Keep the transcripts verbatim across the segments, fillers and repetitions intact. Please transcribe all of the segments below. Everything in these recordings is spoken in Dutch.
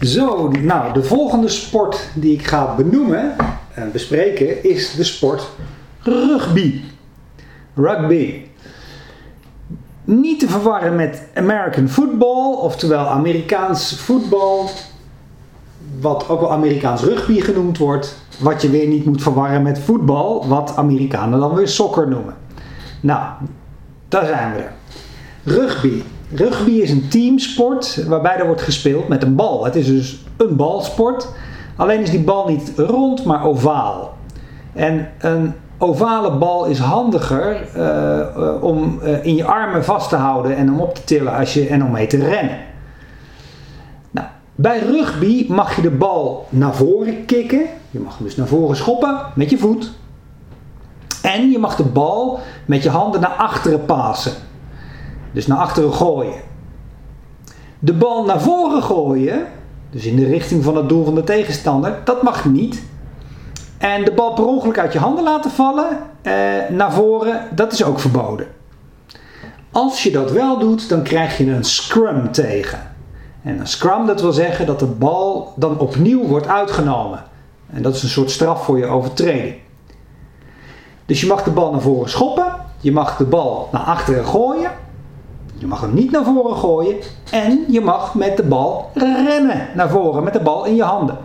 Zo, nou, de volgende sport die ik ga benoemen en bespreken is de sport rugby. Rugby. Niet te verwarren met American football, oftewel Amerikaans voetbal, wat ook wel Amerikaans rugby genoemd wordt, wat je weer niet moet verwarren met voetbal, wat Amerikanen dan weer soccer noemen. Nou, daar zijn we er. Rugby. Rugby is een teamsport waarbij er wordt gespeeld met een bal. Het is dus een balsport. Alleen is die bal niet rond, maar ovaal. En een ovale bal is handiger uh, uh, om uh, in je armen vast te houden en om op te tillen als je, en om mee te rennen. Nou, bij rugby mag je de bal naar voren kicken. Je mag hem dus naar voren schoppen met je voet. En je mag de bal met je handen naar achteren pasen. Dus naar achteren gooien. De bal naar voren gooien, dus in de richting van het doel van de tegenstander, dat mag niet. En de bal per ongeluk uit je handen laten vallen, eh, naar voren, dat is ook verboden. Als je dat wel doet, dan krijg je een scrum tegen. En een scrum, dat wil zeggen dat de bal dan opnieuw wordt uitgenomen. En dat is een soort straf voor je overtreding. Dus je mag de bal naar voren schoppen, je mag de bal naar achteren gooien. Je mag hem niet naar voren gooien en je mag met de bal rennen naar voren met de bal in je handen.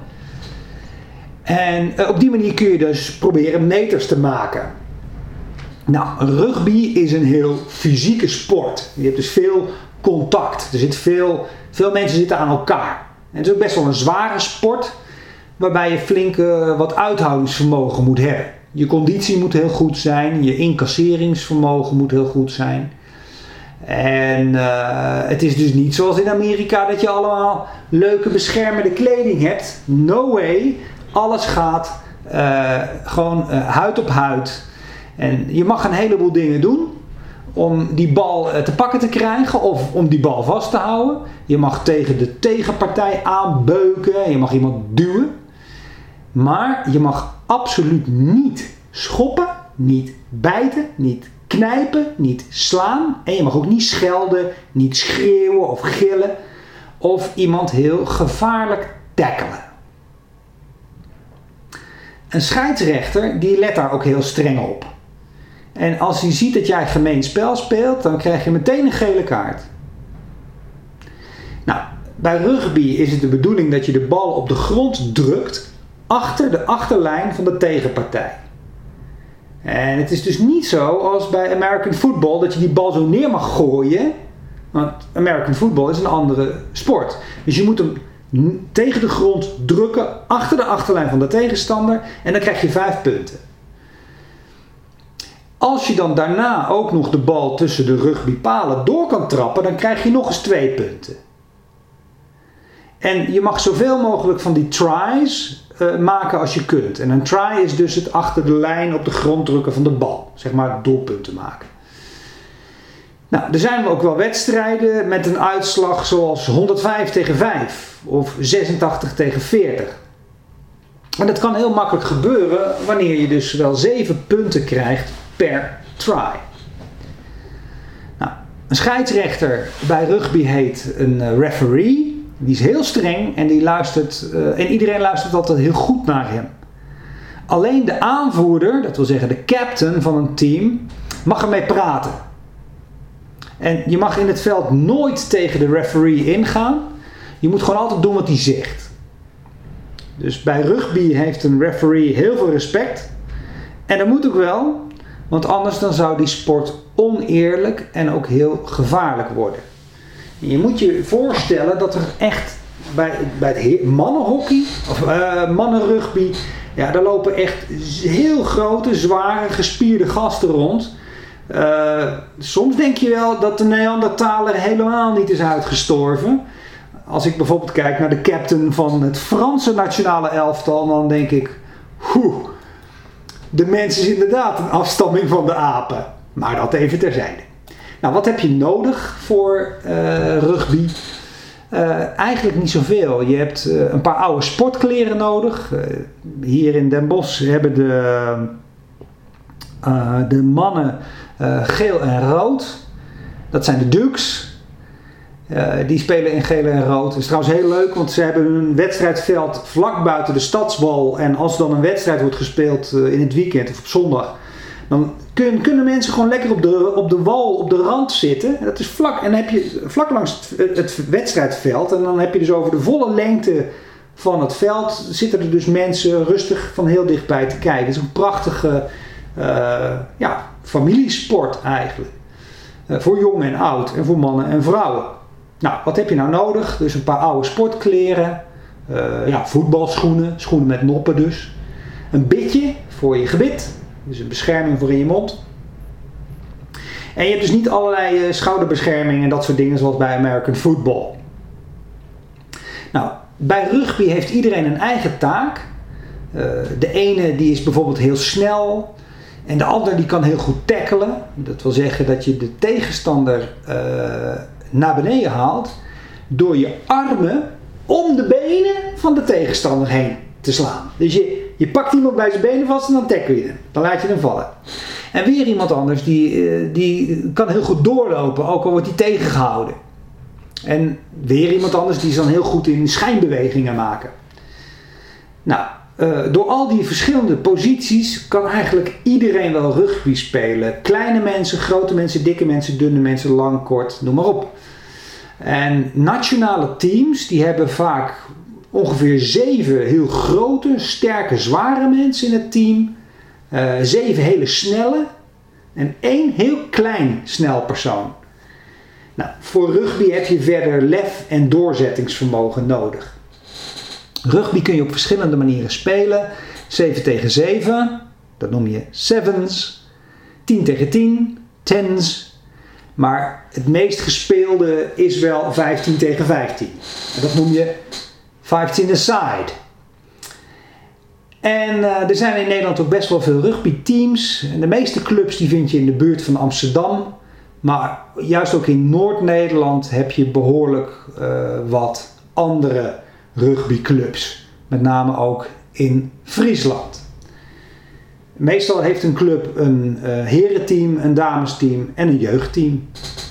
En uh, op die manier kun je dus proberen meters te maken. Nou, rugby is een heel fysieke sport. Je hebt dus veel contact. Er zit veel, veel mensen zitten aan elkaar. En het is ook best wel een zware sport waarbij je flink uh, wat uithoudingsvermogen moet hebben. Je conditie moet heel goed zijn, je incasseringsvermogen moet heel goed zijn. En uh, het is dus niet zoals in Amerika dat je allemaal leuke beschermende kleding hebt. No way. Alles gaat uh, gewoon uh, huid op huid. En je mag een heleboel dingen doen om die bal uh, te pakken te krijgen of om die bal vast te houden. Je mag tegen de tegenpartij aanbeuken. Je mag iemand duwen. Maar je mag absoluut niet schoppen, niet bijten, niet knijpen, niet slaan en je mag ook niet schelden, niet schreeuwen of gillen of iemand heel gevaarlijk tackelen. Een scheidsrechter die let daar ook heel streng op. En als hij ziet dat jij gemeen spel speelt, dan krijg je meteen een gele kaart. Nou, bij rugby is het de bedoeling dat je de bal op de grond drukt achter de achterlijn van de tegenpartij. En het is dus niet zo als bij American football dat je die bal zo neer mag gooien. Want American football is een andere sport. Dus je moet hem tegen de grond drukken achter de achterlijn van de tegenstander en dan krijg je vijf punten. Als je dan daarna ook nog de bal tussen de rugbypalen door kan trappen, dan krijg je nog eens twee punten. En je mag zoveel mogelijk van die tries uh, maken als je kunt. En een try is dus het achter de lijn op de grond drukken van de bal. Zeg maar doelpunten maken. Nou, er zijn ook wel wedstrijden met een uitslag zoals honderdvijf tegen vijf of zesentachtig tegen veertig. En dat kan heel makkelijk gebeuren wanneer je dus wel zeven punten krijgt per try. Nou, een scheidsrechter bij rugby heet een referee. Die is heel streng en, die luistert, uh, en iedereen luistert altijd heel goed naar hem. Alleen de aanvoerder, dat wil zeggen de captain van een team, mag ermee praten. En je mag in het veld nooit tegen de referee ingaan. Je moet gewoon altijd doen wat hij zegt. Dus bij rugby heeft een referee heel veel respect. En dat moet ook wel, want anders dan zou die sport oneerlijk en ook heel gevaarlijk worden. Je moet je voorstellen dat er echt bij, bij het mannenhockey of uh, mannenrugby, ja, daar lopen echt heel grote, zware, gespierde gasten rond. Uh, soms denk je wel dat de Neandertaler helemaal niet is uitgestorven. Als ik bijvoorbeeld kijk naar de captain van het Franse nationale elftal, dan denk ik, oeh, de mens is inderdaad een afstamming van de apen. Maar dat even terzijde. Nou, wat heb je nodig voor uh, rugby? Uh, eigenlijk niet zoveel. Je hebt uh, een paar oude sportkleren nodig. Uh, hier in Den Bosch hebben de, uh, de mannen uh, geel en rood. Dat zijn de Dukes. Uh, die spelen in geel en rood. Het is trouwens heel leuk, want ze hebben hun wedstrijdveld vlak buiten de stadswal. En als dan een wedstrijd wordt gespeeld uh, in het weekend of op zondag, dan kun, kunnen mensen gewoon lekker op de, op de wal, op de rand zitten. En dat is vlak, en dan heb je vlak langs het, het wedstrijdveld. En dan heb je dus over de volle lengte van het veld zitten er dus mensen rustig van heel dichtbij te kijken. Het is een prachtige uh, ja, familiesport eigenlijk. Uh, voor jong en oud en voor mannen en vrouwen. Nou, wat heb je nou nodig? Dus een paar oude sportkleren, uh, ja, voetbalschoenen, schoenen met noppen dus. Een bitje voor je gebit, dus een bescherming voor in je mond. En je hebt dus niet allerlei uh, schouderbescherming en dat soort dingen zoals bij American Football. Nou, bij rugby heeft iedereen een eigen taak. Uh, de ene die is bijvoorbeeld heel snel en de ander die kan heel goed tackelen. Dat wil zeggen dat je de tegenstander uh, naar beneden haalt door je armen om de benen van de tegenstander heen te slaan. Dus je, je pakt iemand bij zijn benen vast en dan tackle je hem. Dan laat je hem vallen. En weer iemand anders die, die kan heel goed doorlopen, ook al wordt hij tegengehouden. En weer iemand anders die is dan heel goed in schijnbewegingen maken. Nou, uh, door al die verschillende posities kan eigenlijk iedereen wel rugby spelen. Kleine mensen, grote mensen, dikke mensen, dunne mensen, lang, kort, noem maar op. En nationale teams die hebben vaak ongeveer zeven heel grote, sterke, zware mensen in het team. Uh, zeven hele snelle en één heel klein snel persoon. Nou, voor rugby heb je verder lef en doorzettingsvermogen nodig. Rugby kun je op verschillende manieren spelen. zeven tegen zeven, dat noem je sevens. tien tegen tien, tens. Maar het meest gespeelde is wel vijftien tegen vijftien. En dat noem je vijftien a side. En uh, er zijn in Nederland ook best wel veel rugbyteams. En de meeste clubs die vind je in de buurt van Amsterdam. Maar juist ook in Noord-Nederland heb je behoorlijk uh, wat andere rugbyclubs. Met name ook in Friesland. Meestal heeft een club een uh, herenteam, een damesteam en een jeugdteam.